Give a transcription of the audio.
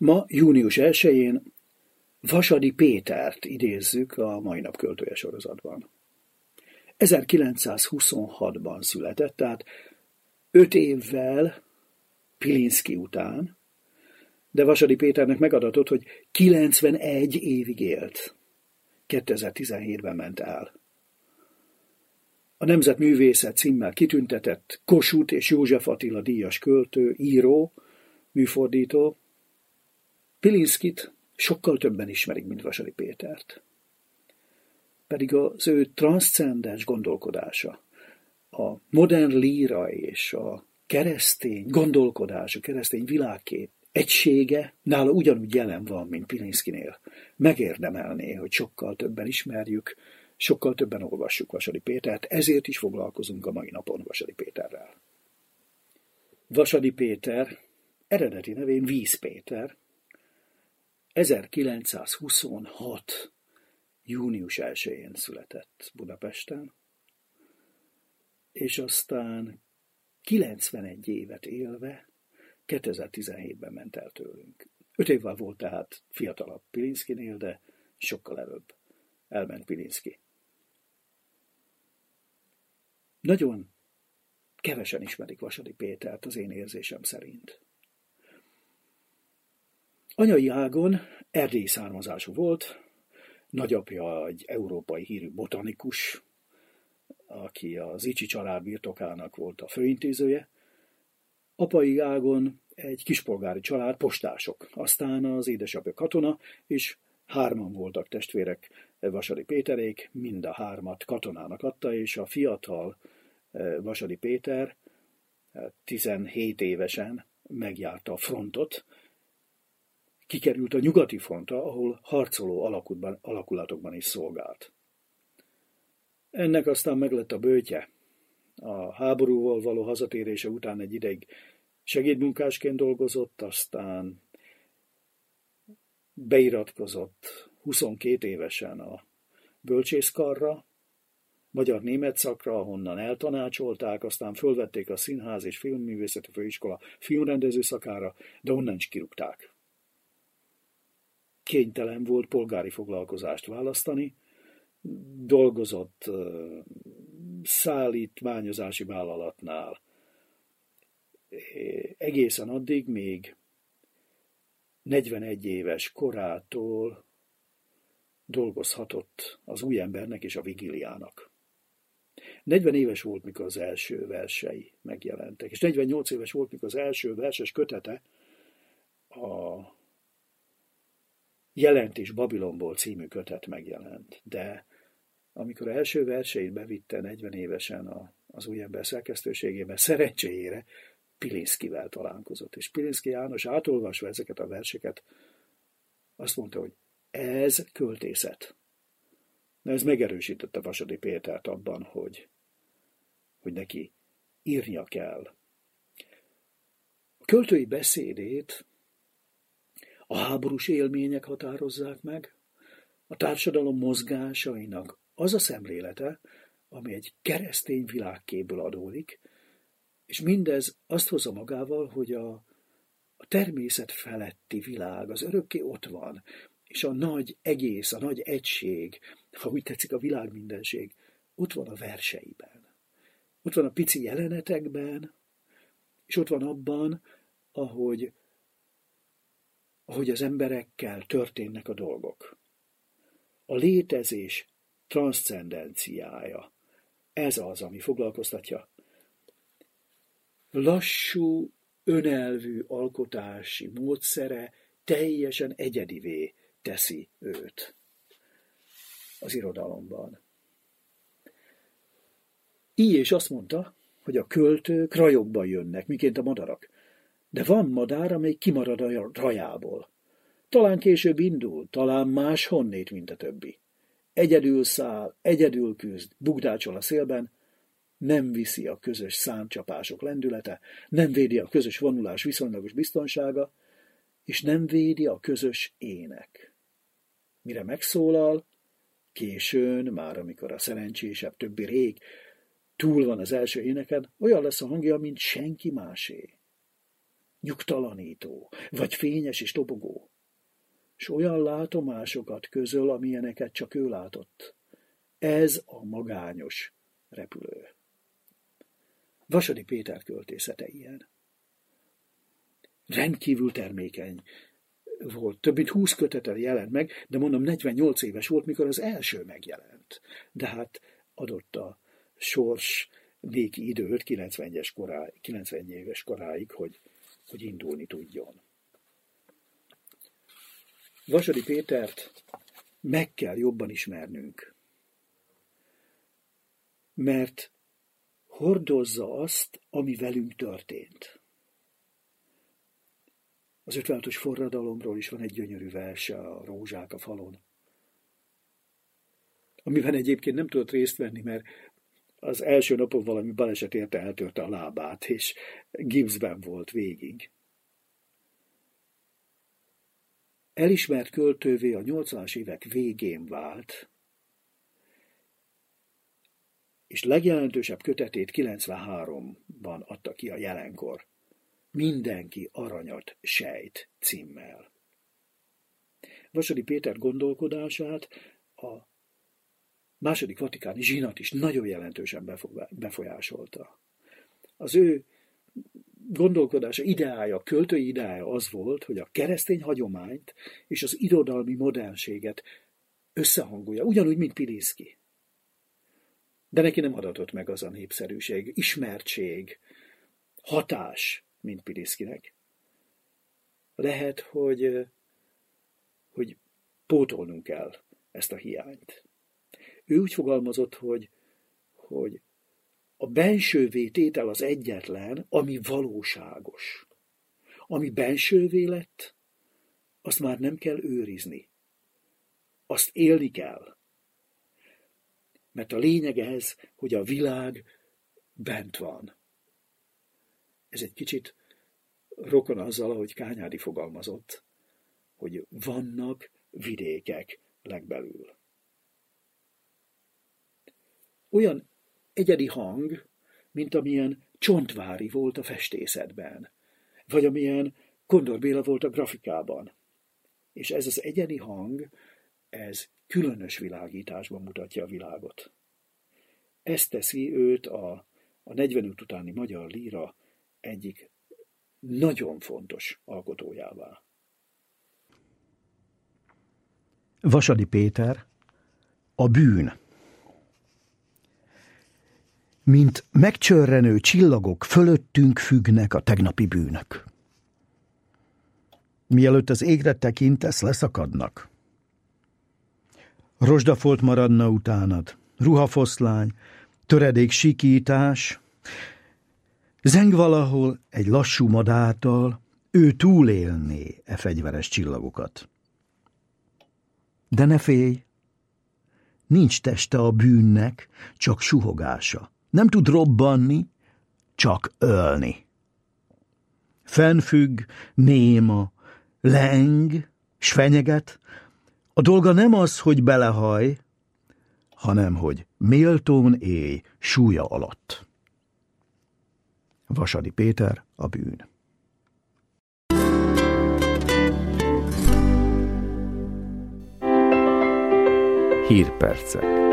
Ma, június 1-én Vasadi Pétert idézzük a Mai Nap Költője sorozatban. 1926-ban született, tehát 5 évvel Pilinszky után, de Vasadi Péternek megadatott, hogy 91 évig élt. 2017-ben ment el. A Nemzetművészet címmel kitüntetett Kossuth és József Attila díjas költő, író, műfordító. Pilinszkyt sokkal többen ismerik, mint Vasadi Pétert. Pedig az ő transzcendens gondolkodása, a modern líra és a keresztény gondolkodás, a keresztény világkép egysége nála ugyanúgy jelen van, mint Pilinszkynél. Megérdemelné, hogy sokkal többen ismerjük, sokkal többen olvassuk Vasadi Pétert, ezért is foglalkozunk a mai napon Vasadi Péterrel. Vasadi Péter eredeti nevén Víz Péter, 1926. június 1-én született Budapesten, és aztán 91 évet élve 2017-ben ment el tőlünk. 5 évvel volt tehát fiatalabb Pilinszkynél, de sokkal előbb elment Pilinszky. Nagyon kevesen ismerik Vasadi Pétert az én érzésem szerint. Anyai ágon erdélyi származású volt, nagyapja egy európai hírű botanikus, aki a Zichy család birtokának volt a főintézője, apai ágon egy kispolgári család, postások, aztán az édesapja katona, és 3 voltak testvérek, Vasadi Péterék, mind a 3 katonának adta, és a fiatal Vasadi Péter 17 évesen megjárta a frontot, kikerült a nyugati frontra, ahol harcoló alakulatokban is szolgált. Ennek aztán meglett a böjtje. A háborúval való hazatérése után egy ideig segédmunkásként dolgozott, aztán beiratkozott 22 évesen a bölcsészkarra, magyar-német szakra, ahonnan eltanácsolták, aztán fölvették a Színház és Filmművészeti Főiskola filmrendező szakára, de onnan is kirúgták. Kénytelen volt polgári foglalkozást választani, dolgozott szállítmányozási vállalatnál egészen addig, még 41 éves korától dolgozhatott az Újembernek és a Vigiliának. 40 éves volt, mikor az első versei megjelentek, és 48 éves volt, mikor az első verses kötete a Jelentés Babilonból című kötet megjelent. De amikor az első verseit bevitte 40 évesen az Újember szerkesztőségében, szerencséjére Pilinszkyvel találkozott. És Pilinszky János átolvasva ezeket a verseket azt mondta, hogy ez költészet. Na ez megerősítette Vasadi Pétert abban, hogy neki írnia kell. A költői beszédét a háborús élmények határozzák meg, a társadalom mozgásainak az a szemlélete, ami egy keresztény világképből adódik, és mindez azt hozza magával, hogy a természet feletti világ, az örökké ott van, és a nagy egész, a nagy egység, ha úgy tetszik a világmindenség, ott van a verseiben. Ott van a pici jelenetekben, és ott van abban, ahogy az emberekkel történnek a dolgok. A létezés transzcendenciája. Ez az, ami foglalkoztatja. Lassú, önelvű alkotási módszere teljesen egyedivé teszi őt az irodalomban. Így és azt mondta, hogy a költők rajokban jönnek, miként a madarak. De van madár, amely kimarad a rajából. Talán később indul, talán máshonnét, mint a többi. Egyedül száll, egyedül küzd, bugdácsol a szélben, nem viszi a közös számcsapások lendülete, nem védi a közös vonulás viszonylagos biztonsága, és nem védi a közös ének. Mire megszólal, későn, már amikor a szerencsésebb többi rég túl van az első éneken, olyan lesz a hangja, mint senki másé. nyugtalanító, vagy fényes és lobogó, s olyan látomásokat közöl, amilyeneket csak ő látott. Ez a magányos repülő. Vasadi Péter költészete ilyen. Rendkívül termékeny volt. Több mint 20 kötete jelent meg, de mondom, 48 éves volt, mikor az első megjelent. De hát adott a sors néki időt 90 éves koráig, hogy indulni tudjon. Vasadi Pétert meg kell jobban ismernünk, mert hordozza azt, ami velünk történt. Az 56-os forradalomról is van egy gyönyörű verse, a Rózsák a falon, amiben egyébként nem tudott részt venni, mert az első napon valami baleset érte, eltörte a lábát, és gipszben volt végig. Elismert költővé a 80-as évek végén vált, és legjelentősebb kötetét 93-ban adta ki a Jelenkor. Mindenki aranyat sejt címmel. Vasadi Péter gondolkodását a második vatikáni zsinat is nagyon jelentősen befolyásolta. Az ő gondolkodása, ideája, költői ideája az volt, hogy a keresztény hagyományt és az irodalmi modernséget összehangolja, ugyanúgy, mint Pilinszky. De neki nem adatott meg az a népszerűség, ismertség, hatás, mint Pilinszkynek. Lehet, hogy pótolnunk kell ezt a hiányt. Ő úgy fogalmazott, hogy a bensővé tétel az egyetlen, ami valóságos. Ami bensővé lett, azt már nem kell őrizni. Azt élni kell. Mert a lényeg ez, hogy a világ bent van. Ez egy kicsit rokon azzal, ahogy Kányádi fogalmazott, hogy vannak vidékek legbelül. Olyan egyedi hang, mint amilyen Csontváry volt a festészetben, vagy amilyen Kondor Béla volt a grafikában. És ez az egyedi hang, ez különös világításban mutatja a világot. Ez teszi őt a 45 utáni magyar líra egyik nagyon fontos alkotójává. Vasadi Péter, a bűn. Mint megcsörrenő csillagok fölöttünk függnek a tegnapi bűnök. Mielőtt az égre tekintesz, leszakadnak. Rozsdafolt maradna utánad, ruhafoszlány, töredék sikítás. Zeng valahol egy lassú madártal, ő túlélné e fegyveres csillagokat. De ne félj, nincs teste a bűnnek, csak suhogása. Nem tud robbanni, csak ölni. Fennfügg, néma, leng, s fenyeget. A dolga nem az, hogy belehaj, hanem hogy méltón élj súlya alatt. Vasadi Péter, a bűn. Hírpercek.